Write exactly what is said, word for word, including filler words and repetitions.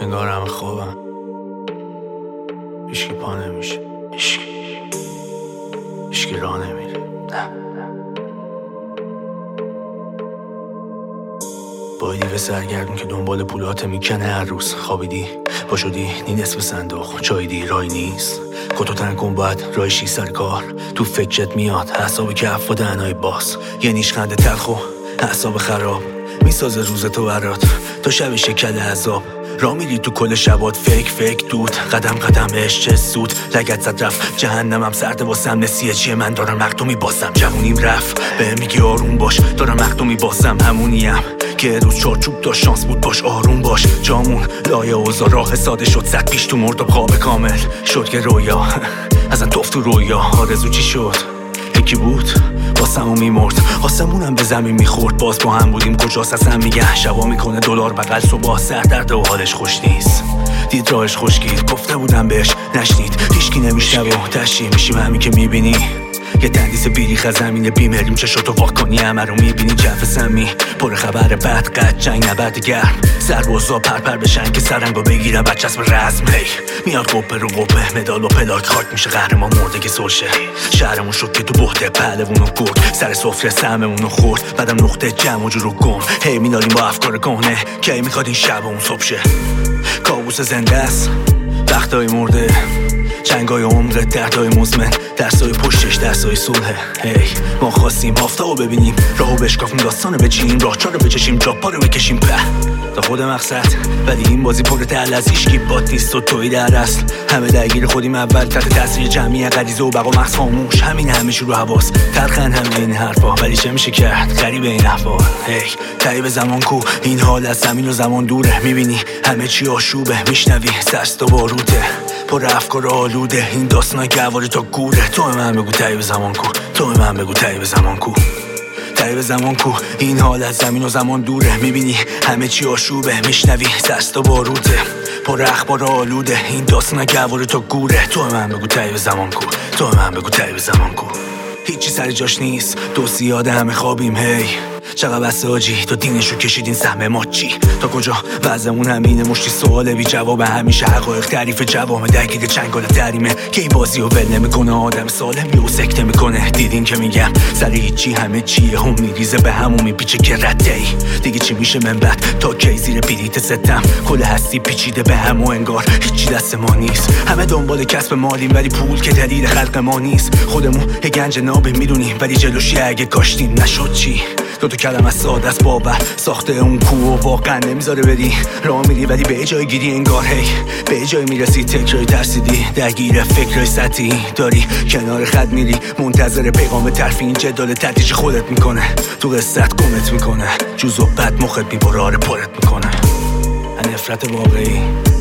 انگار همه خوابم، هیچکی پا نمیشه، هیچکی هیچکی راه نمیره. نه بایدی به سرگردون که دنبال پولات میکنه. هر روز خوابیدی پا شدی نی نصف صندوق چایدی رای نیست. کتو تن کن باید رایشی سر کار. تو فکرت میاد حساب کف و دهنای باز، یه نیش خنده تلخ و حساب خراب میسازه روز تو برات تا شب شکل عذاب. را میری تو کل شبات فیک فیک دود، قدم قدم بهش چه سود. لگت زد رفت جهنمم سرده واسم، نسیه چیه من دارم مقدو میباسم. جوونیم رفت به میگی آروم باش، دارم مقدو میباسم. همونیم که روز چارچوب داشت شانس بود باش آروم باش. جامون لایه اوزا راه ساده شد، زد پیش تو مرد و خواب کامل شد که رویا ازن توف تو رویا. آرزو چی شد؟ یکی بود واسمو میمرد، آسمونم به زمین میخورد. باز با هم بودیم کجاست اصلا میگه. شبا میکنه دلار بغل صبح سر درده و حالش خوش نیست. دید راهش خشکید گفته بودم بهش نشنید. هیچکی نمیشنه و تشریح میشیم همین که میبینی. یه تندیس بیریخ از زمین بیمریم چشاتو واک کنی همه رو میبینی. جف سمی پر خبر بد قد جنگ نبرد گرم. سربازا پرپر بشن که سرنگو بگیرن بچسب رزم. هی میاد قبه رو قبه مدال با پلاک خاک میشه قهرمان مرده که سلشه. شهرمون شد که تو بحته پهلوون و گرد سر سفره سهممونو خورد. بعدم نقطه جمع و جورو گم. هی میداریم با افکار کهنه که میخواد این شب اون صبح شه. کابوس زنده است وقتای مرده، جنگای عمر دردای مزمن، درسای پشتش درسای صلحه. هی ما خواستیم آفتابو ببینیم، راهو بشکافیم داستانو بچینیم، راه چارو بچشیم جاپا رو بکشیم به تا خود مقصد. ولی این بازی پر تل از هیچکی بات نیست و توی در اصل. همه درگیر خودیم اول تحت تاثیر جمعی غریزه و بقا مغز خاموش. همین همیشه رو حواس تلخن همه این حرفا، ولی چه میشه کرد غریب این احوال. هی تعیب زمان کو این حال از زمین و زمان دوره. میبینی همه چی آشوبه، میشنوی سرست و باروته پر افکار آلوده. این داستانای گواره تا گوره. تو من بگو تعیب زمان کو، تو من بگو تعیب زمان کو، تعیب زمان کو این حال از زمین و زمان دوره. میبینی همه چی آشوبه، میشنوی سرست و باروته پر اخبار آلوده. این داستانای گواره تا گوره. تو من بگو تعیب زمان کو، تو من بگو تعیب زمان کو. هیچی سر جاش نیست، دوستی یاد همه خوابیم. هی چقدر بسته آجی تو دینشو کشیدین سهم ما چی؟ تا کجا وضعمون همینه؟ مشتی سوال بی جواب همیشه. حقایق تعریف جوامه درگیر چنگال تریمه که این بازی رو ول نمیکنه. آدم سالم یهو سکته میکنه. دیدین که میگم سر هیچی همه چیه هم میریزه به همون میپیچه که رده ای دیگه چی میشه من بعد تا کی زیر بلیت ستم. کل هستی پیچیده به هم و انگار هیچی دست ما نیست. همه دنبال کسب مالیم ولی پول که دلیل خلق ما نیست. خودمون یه گنج نابه میدونیم ولی جلوشی اگه کاشتیم نشد چی؟ دو تا کلمه ساده است باور ساخته اون کو و واقعا نمیذاره بری راه میری ولی به جای گیری انگار. هی به جای میرسی تکراری ترسیدی درگیر فکرای سطحی داری کنار خط میری منتظر پیغام ترفی. این جدال تدریج خودت میکنه تو قصت گمت میکنه. جوز و بد مخت میبره آره پرت میکنه. نفرت واقعی